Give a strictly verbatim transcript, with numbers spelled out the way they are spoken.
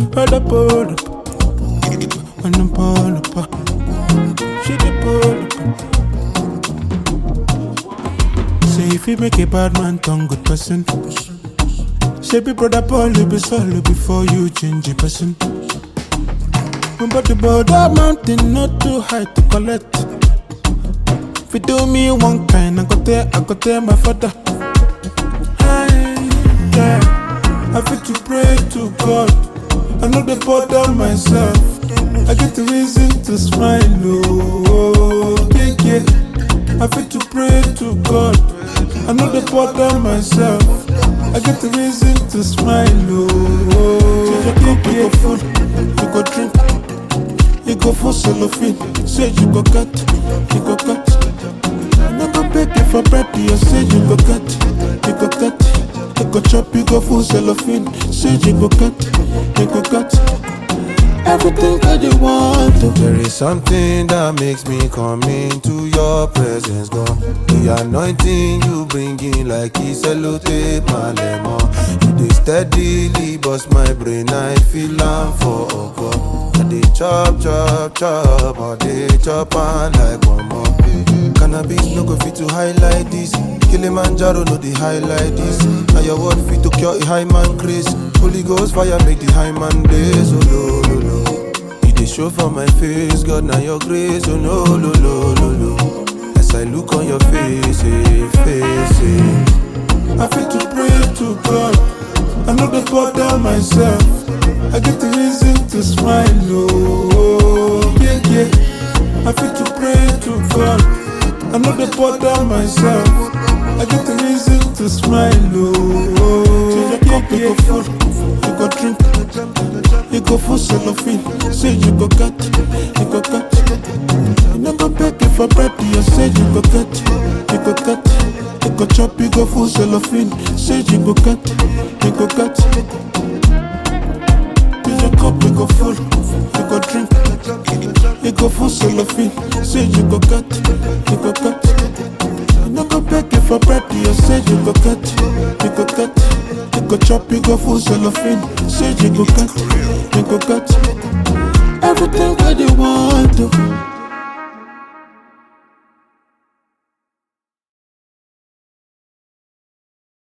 Hold up, hold up. When I'm pull up, she dey pull up. Say if you make a bad man turn good person, say be brother Paul, you be solo before you change a person. But the border mountain not too high to collect. If you do me one kind, I go tell, I go tell my father. Hey, yeah, I fit to pray to God. I know the bother myself. I get the reason to smile, oh, yeah, yeah. I fit to pray to God. I know the bother myself. I get the reason to smile, oh, yeah, yeah. You go food, you go drink, you go for cellophane. Say you go cut, you go cut. I never beg you for bread, you say you go cut, you go cut. You go chop, you go full cellophane. Say you go cut, you go cut. Everything that you want to. There is something that makes me come into your presence, God. The anointing you bring in like it's a lotte, my lemon. You dey steadily bust my brain, I feel am for oh God. I dey chop, chop, chop, or dey chop and like one more. Cannabis no go fit to highlight this. Kilimanjaro no dey highlight this. Now your word fit to cure a high man craze. Holy Ghost fire make the high man blaze. Oh no, no, no. You dey show for my face, God, now your grace. Oh no, no, no, no, no. As I look on your face, eh, face, eh. I fit to pray to God. I know the bother myself. I get the reason to smile, oh, yeah, yeah. I fit to pray to God. I know the bother myself. I get the reason to smile, oh, yeah, yeah. You go food, you go drink, you go for cellophane. Say you go cut, you go cut. You never beg you for bread, you say you go cut, you go cut. You go chop, you go full cellophane. Say you go cut, you go cut. Fill your cup, you go full, you go drink. You go full cellophane. Say you go cut, you go cut. You never beg you for bread, you say you go cut, you go cut. You go chop, you go full cellophane. Say you go cut, you go cut. Everything that you want to.